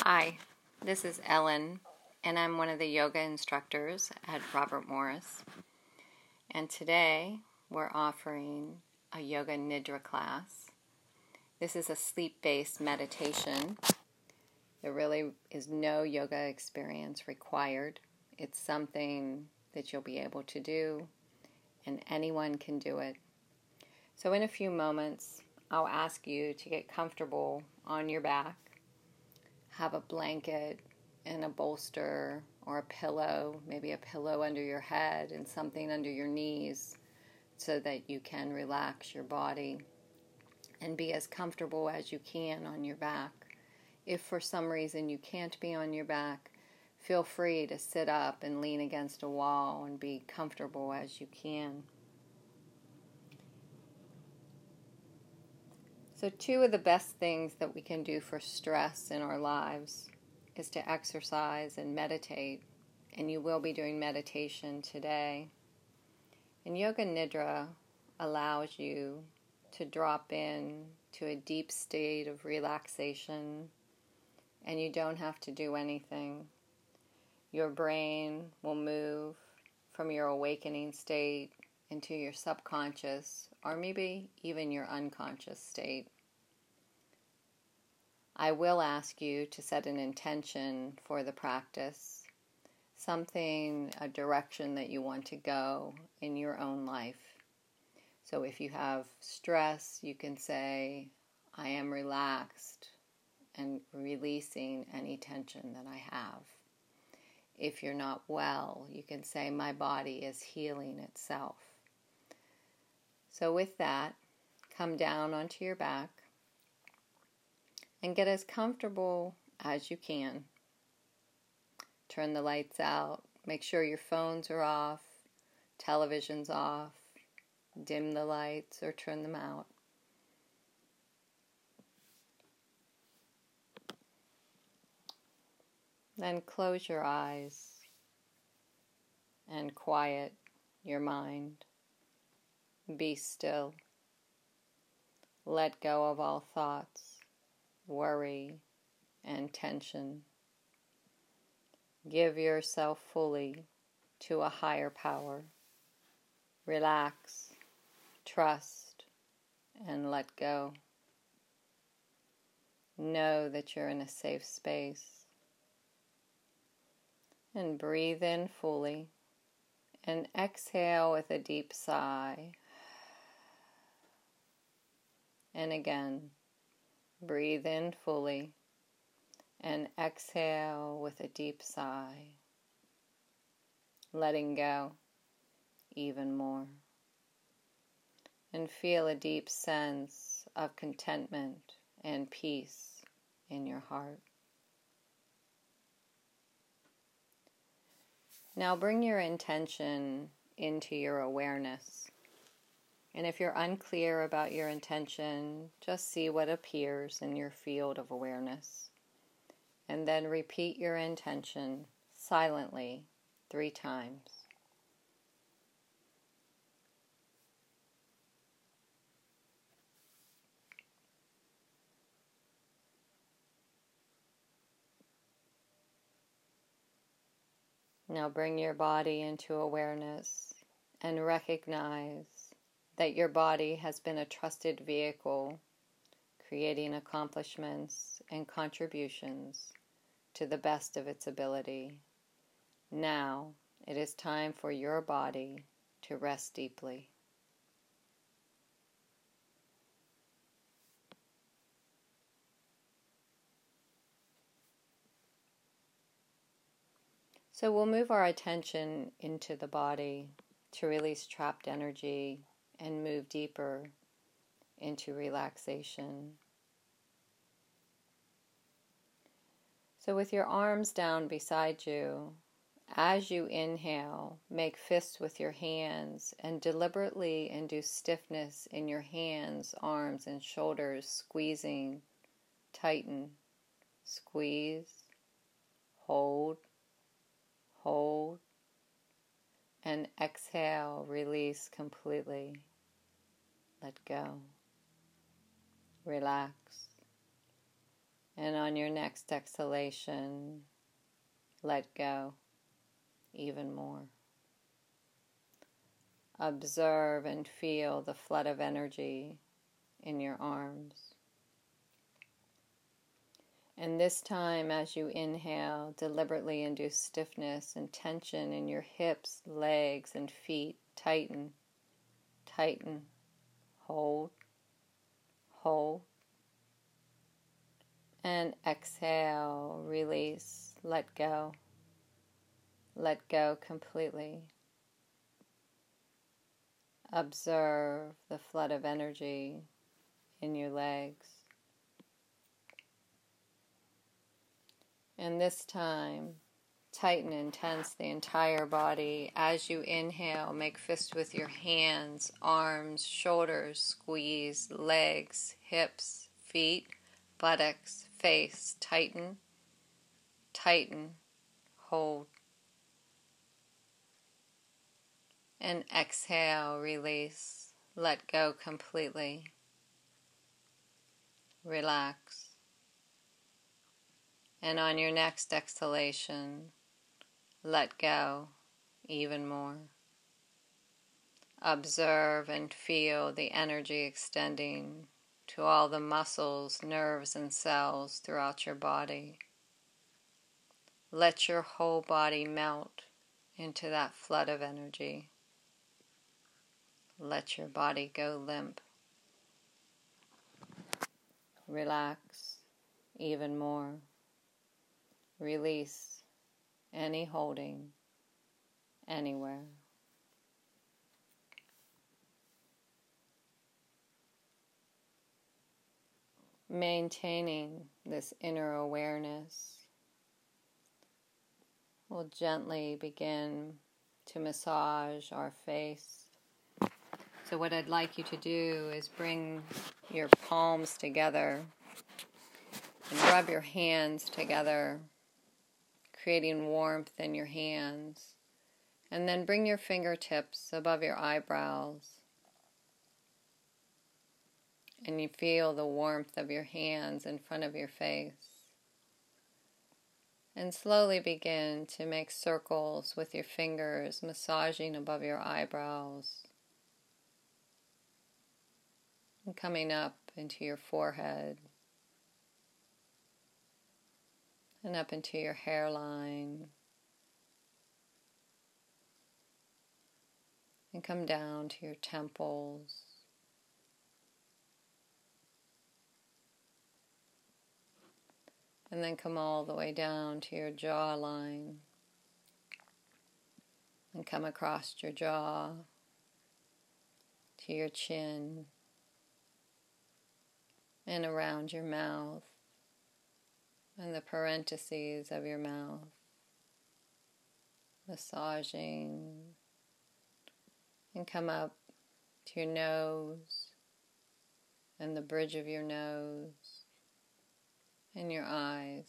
Hi, this is Ellen, and I'm one of the yoga instructors at Robert Morris. And today we're offering a Yoga Nidra class. This is a sleep-based meditation. There really is no yoga experience required. It's something that you'll be able to do, and anyone can do it. So in a few moments, I'll ask you to get comfortable on your back. Have a blanket and a bolster or a pillow, maybe a pillow under your head and something under your knees so that you can relax your body and be as comfortable as you can on your back. If for some reason you can't be on your back, feel free to sit up and lean against a wall and be comfortable as you can. So two of the best things that we can do for stress in our lives is to exercise and meditate, and you will be doing meditation today. And Yoga Nidra allows you to drop in to a deep state of relaxation, and you don't have to do anything. Your brain will move from your awakening state into your subconscious, or maybe even your unconscious state. I will ask you to set an intention for the practice, something, a direction that you want to go in your own life. So if you have stress, you can say, I am relaxed and releasing any tension that I have. If you're not well, you can say, my body is healing itself. So with that, come down onto your back and get as comfortable as you can. Turn the lights out. Make sure your phones are off, television's off. Dim the lights or turn them out. Then close your eyes and quiet your mind. Be still. Let go of all thoughts, worry, and tension. Give yourself fully to a higher power. Relax, trust, and let go. Know that you're in a safe space. And breathe in fully and exhale with a deep sigh. And again, breathe in fully and exhale with a deep sigh, letting go even more. And feel a deep sense of contentment and peace in your heart. Now bring your intention into your awareness. And if you're unclear about your intention, just see what appears in your field of awareness. And then repeat your intention silently 3 times. Now bring your body into awareness and recognize that your body has been a trusted vehicle, creating accomplishments and contributions to the best of its ability. Now it is time for your body to rest deeply. So we'll move our attention into the body to release trapped energy and move deeper into relaxation. So with your arms down beside you, as you inhale, make fists with your hands and deliberately induce stiffness in your hands, arms, and shoulders, squeezing, tighten, squeeze, hold, and exhale, release completely. Let go. Relax. And on your next exhalation, let go even more. Observe and feel the flood of energy in your arms. And this time, as you inhale, deliberately induce stiffness and tension in your hips, legs, and feet. Tighten, tighten, hold, hold. And exhale, release, let go. Let go completely. Observe the flood of energy in your legs. And this time, tighten and tense the entire body. As you inhale, make fists with your hands, arms, shoulders, squeeze, legs, hips, feet, buttocks, face. Tighten, tighten, hold. And exhale, release, let go completely. Relax. And on your next exhalation, let go even more. Observe and feel the energy extending to all the muscles, nerves, and cells throughout your body. Let your whole body melt into that flood of energy. Let your body go limp. Relax even more. Release any holding anywhere. Maintaining this inner awareness, we'll gently begin to massage our face. So what I'd like you to do is bring your palms together and rub your hands together, creating warmth in your hands. And then bring your fingertips above your eyebrows. And you feel the warmth of your hands in front of your face. And slowly begin to make circles with your fingers, massaging above your eyebrows. And coming up into your forehead. And up into your hairline. And come down to your temples. And then come all the way down to your jawline. And come across your jaw to your chin. And around your mouth. And the parentheses of your mouth. Massaging. And come up to your nose. And the bridge of your nose. And your eyes,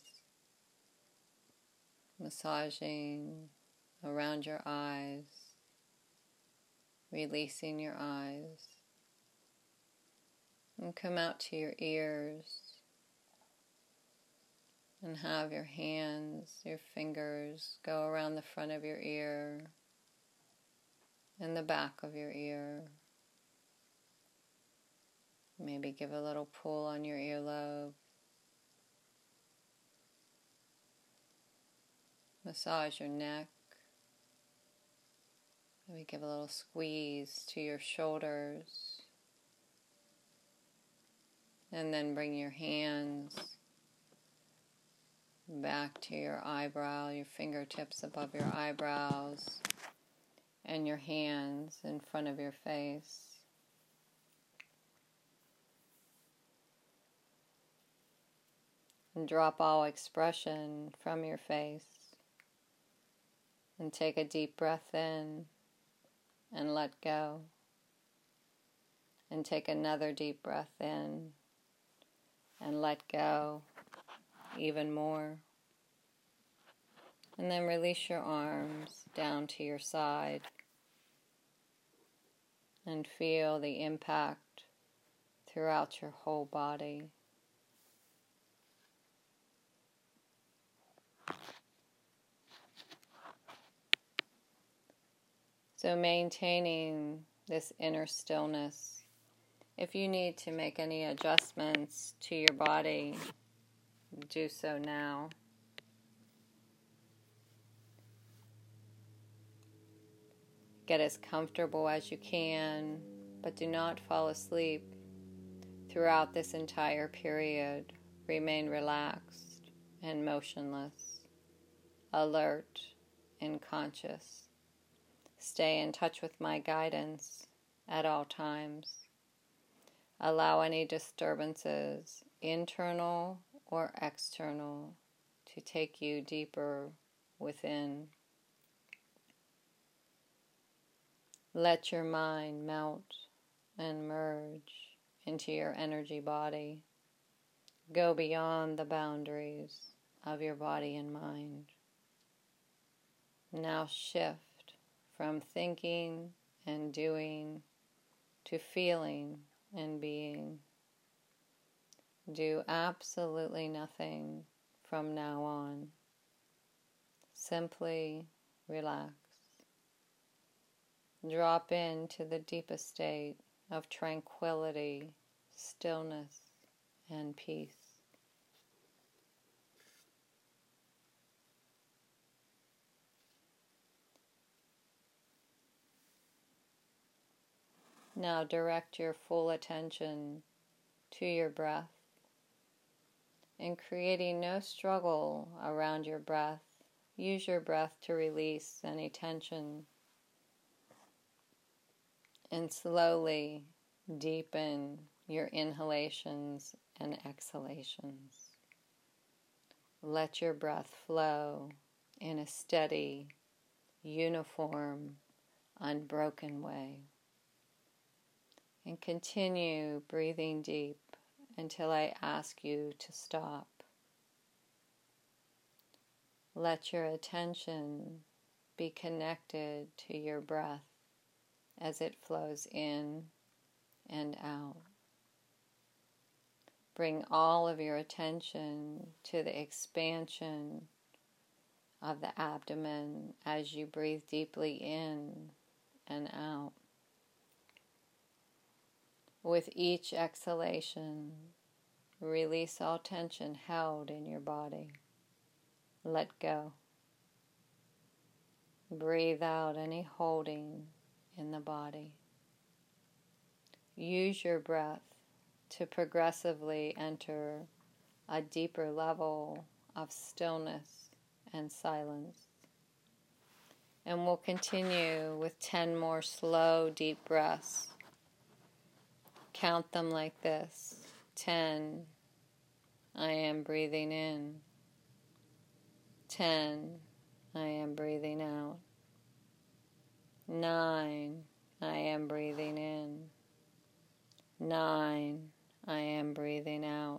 massaging around your eyes, releasing your eyes, and come out to your ears, and have your hands, your fingers go around the front of your ear, and the back of your ear. Maybe give a little pull on your earlobe. Massage your neck. Maybe give a little squeeze to your shoulders. And then bring your hands back to your eyebrow, your fingertips above your eyebrows, and your hands in front of your face. And drop all expression from your face. And take a deep breath in and let go. And take another deep breath in and let go even more. And then release your arms down to your side and feel the impact throughout your whole body. So maintaining this inner stillness. If you need to make any adjustments to your body, do so now. Get as comfortable as you can, but do not fall asleep. Throughout this entire period, remain relaxed and motionless, alert and conscious. Stay in touch with my guidance at all times. Allow any disturbances, internal or external, to take you deeper within. Let your mind melt and merge into your energy body. Go beyond the boundaries of your body and mind. Now shift from thinking and doing to feeling and being. Do absolutely nothing from now on. Simply relax. Drop into the deepest state of tranquility, stillness, and peace. Now direct your full attention to your breath, and creating no struggle around your breath, use your breath to release any tension. And slowly deepen your inhalations and exhalations. Let your breath flow in a steady, uniform, unbroken way. And continue breathing deep until I ask you to stop. Let your attention be connected to your breath as it flows in and out. Bring all of your attention to the expansion of the abdomen as you breathe deeply in and out. With each exhalation, release all tension held in your body. Let go. Breathe out any holding in the body. Use your breath to progressively enter a deeper level of stillness and silence. And we'll continue with 10 more slow, deep breaths. Count them like this. 10, I am breathing in. 10, I am breathing out. 9, I am breathing in. 9, I am breathing out.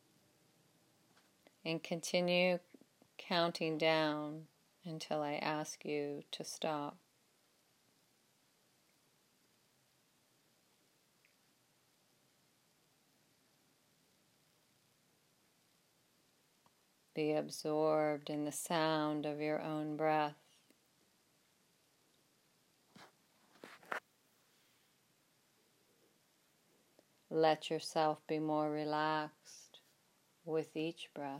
And continue counting down until I ask you to stop. Be absorbed in the sound of your own breath. Let yourself be more relaxed with each breath.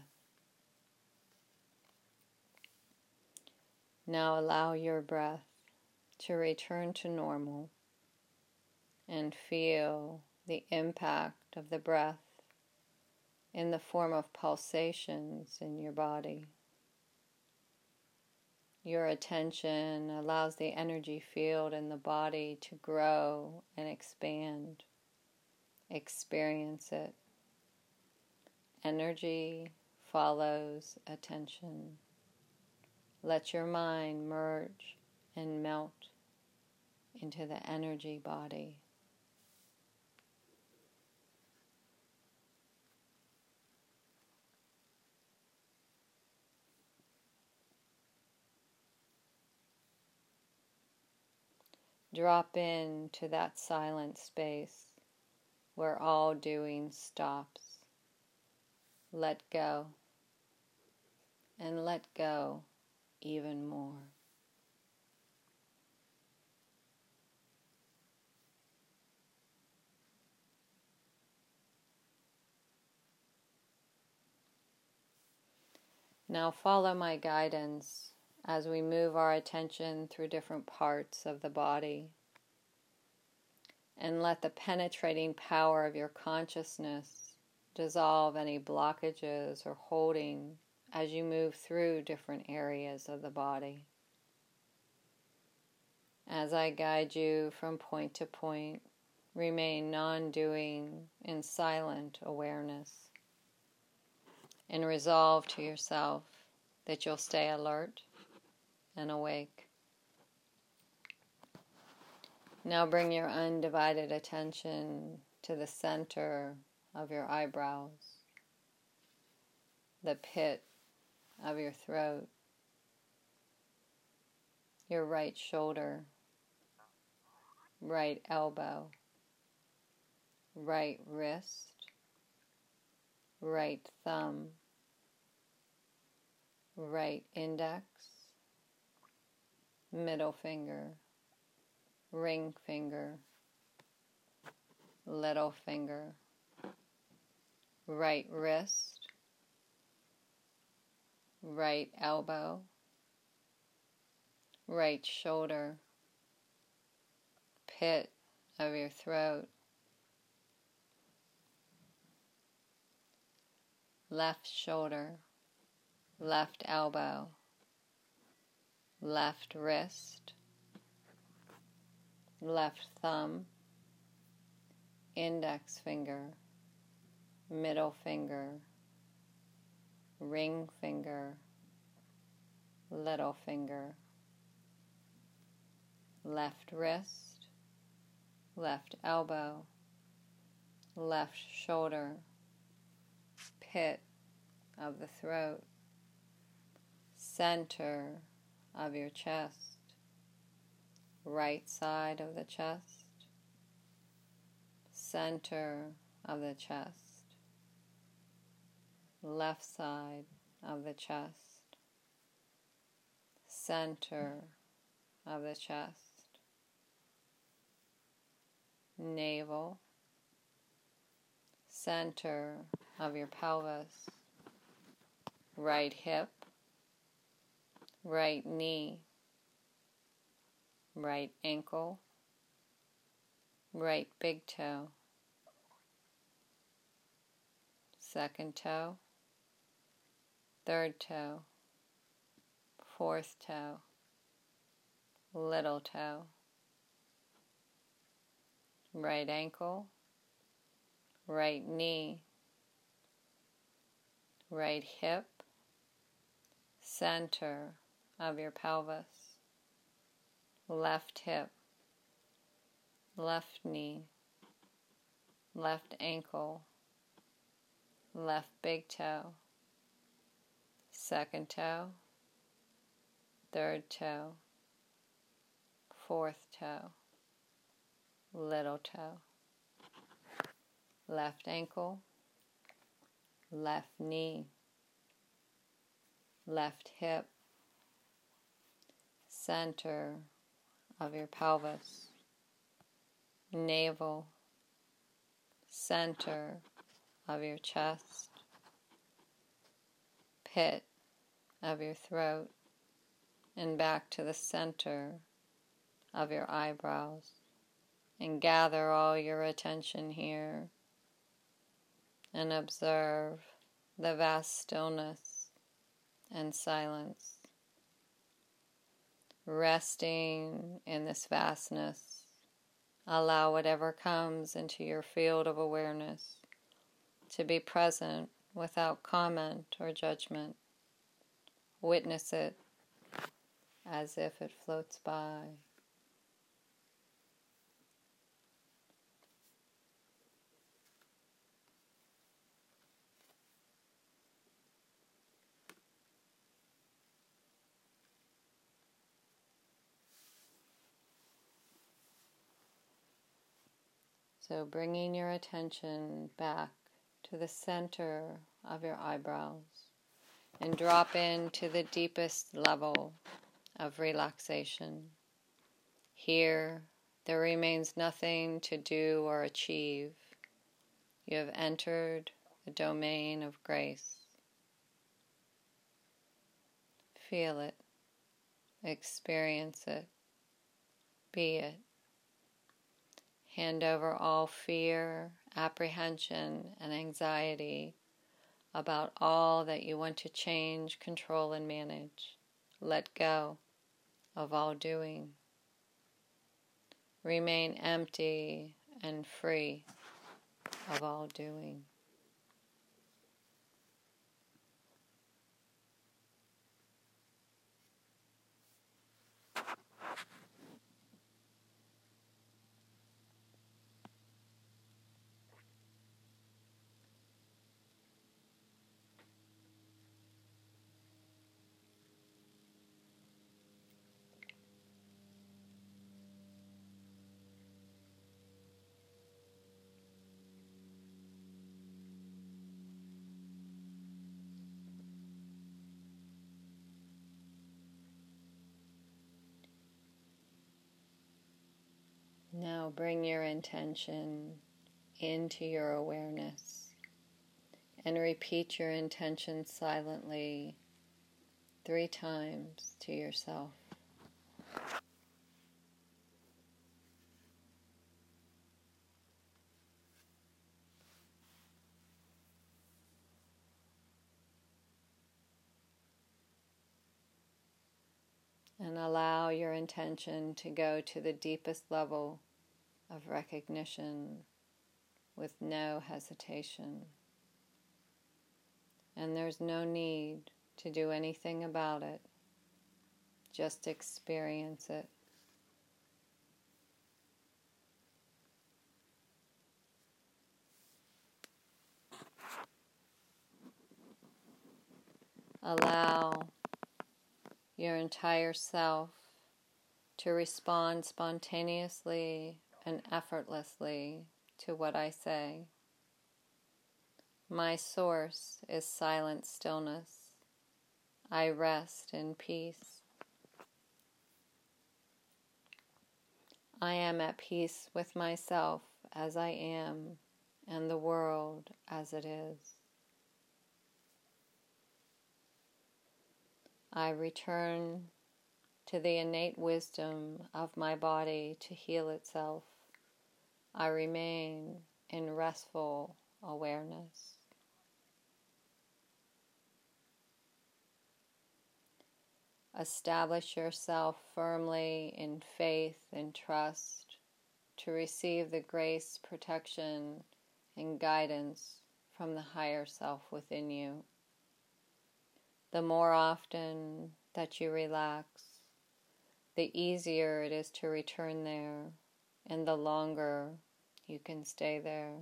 Now allow your breath to return to normal and feel the impact of the breath in the form of pulsations in your body. Your attention allows the energy field in the body to grow and expand. Experience it. Energy follows attention. Let your mind merge and melt into the energy body. Drop into that silent space where all doing stops. Let go, and let go even more. Now follow my guidance as we move our attention through different parts of the body, and let the penetrating power of your consciousness dissolve any blockages or holding as you move through different areas of the body. As I guide you from point to point, remain non-doing in silent awareness, and resolve to yourself that you'll stay alert and awake. Now bring your undivided attention to the center of your eyebrows, the pit of your throat, your right shoulder, right elbow, right wrist, right thumb, right index, middle finger, ring finger, little finger, right wrist, right elbow, right shoulder, pit of your throat, left shoulder, left elbow, left wrist, left thumb, index finger, middle finger, ring finger, little finger, left wrist, left elbow, left shoulder, pit of the throat, center of your chest, right side of the chest, center of the chest, left side of the chest, center of the chest, navel, center of your pelvis, right hip, right knee, right ankle, right big toe, second toe, third toe, fourth toe, little toe, right ankle, right knee, right hip, center of your pelvis, left hip, left knee, left ankle, left big toe, second toe, third toe, fourth toe, little toe, left ankle, left knee, left hip, center of your pelvis, navel, center of your chest, pit of your throat, and back to the center of your eyebrows. And gather all your attention here and observe the vast stillness and silence. Resting in this vastness, allow whatever comes into your field of awareness to be present without comment or judgment. Witness it as if it floats by. So bringing your attention back to the center of your eyebrows and drop into the deepest level of relaxation. Here, there remains nothing to do or achieve. You have entered the domain of grace. Feel it, experience it, be it. Hand over all fear, apprehension, and anxiety about all that you want to change, control, and manage. Let go of all doing. Remain empty and free of all doing. Now bring your intention into your awareness and repeat your intention silently 3 times to yourself. And allow your intention to go to the deepest level of recognition with no hesitation. And there's no need to do anything about it. Just experience it. Allow your entire self to respond spontaneously and effortlessly to what I say. My source is silent stillness. I rest in peace. I am at peace with myself as I am and the world as it is. I return to the innate wisdom of my body to heal itself. I remain in restful awareness. Establish yourself firmly in faith and trust to receive the grace, protection, and guidance from the higher self within you. The more often that you relax, the easier it is to return there, and the longer you can stay there.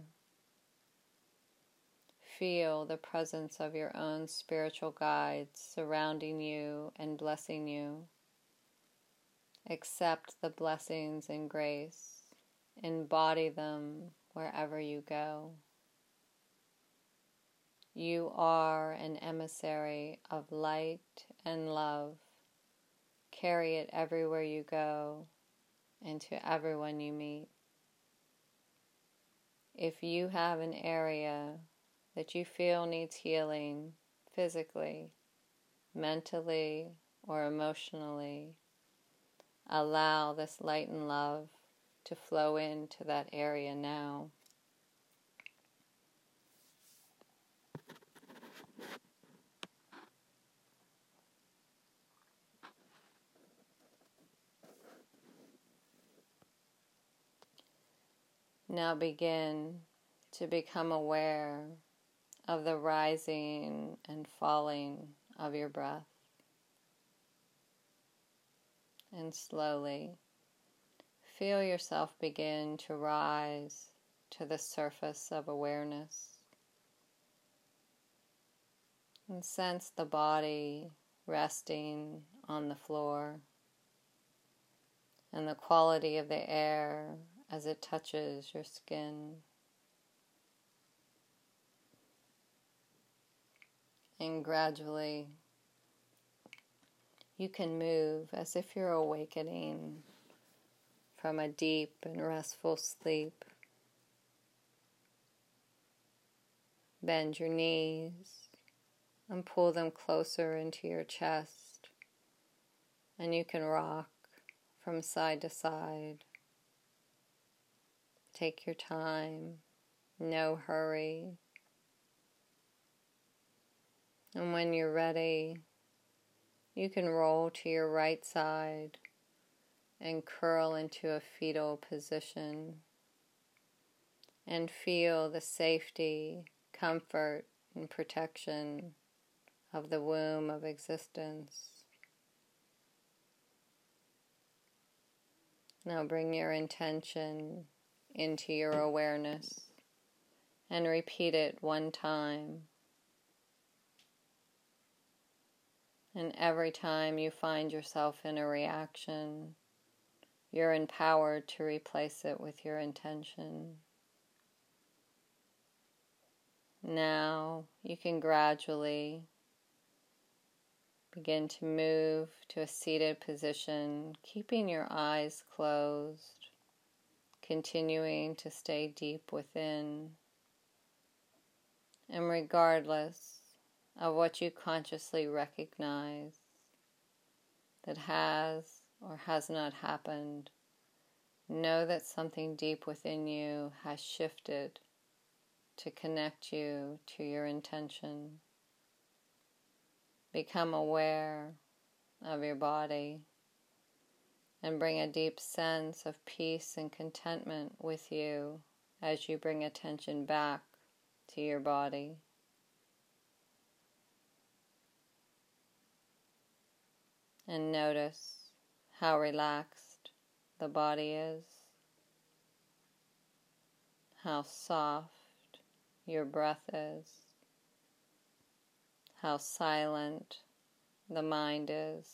Feel the presence of your own spiritual guides surrounding you and blessing you. Accept the blessings and grace. Embody them wherever you go. You are an emissary of light and love. Carry it everywhere you go and to everyone you meet. If you have an area that you feel needs healing physically, mentally, or emotionally, allow this light and love to flow into that area now. Now begin to become aware of the rising and falling of your breath. And slowly feel yourself begin to rise to the surface of awareness. And sense the body resting on the floor and the quality of the air as it touches your skin. And gradually you can move as if you're awakening from a deep and restful sleep. Bend your knees and pull them closer into your chest. and you can rock from side to side. Take your time, no hurry. And when you're ready, you can roll to your right side and curl into a fetal position and feel the safety, comfort, and protection of the womb of existence. Now bring your intention into your awareness and repeat it one time. And every time you find yourself in a reaction, you're empowered to replace it with your intention. Now you can gradually begin to move to a seated position, keeping your eyes closed, continuing to stay deep within. And regardless of what you consciously recognize that has or has not happened, know that something deep within you has shifted to connect you to your intention. Become aware of your body and bring a deep sense of peace and contentment with you as you bring attention back to your body. And notice how relaxed the body is, how soft your breath is, how silent the mind is,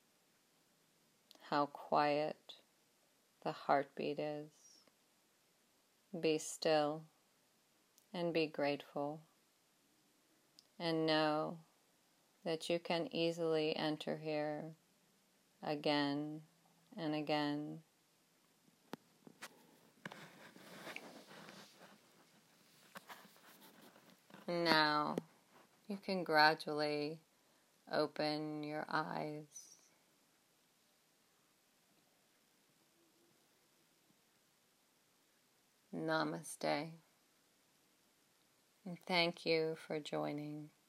how quiet the heartbeat is. Be still and be grateful, and know that you can easily enter here again and again. And now you can gradually open your eyes. Namaste. And thank you for joining.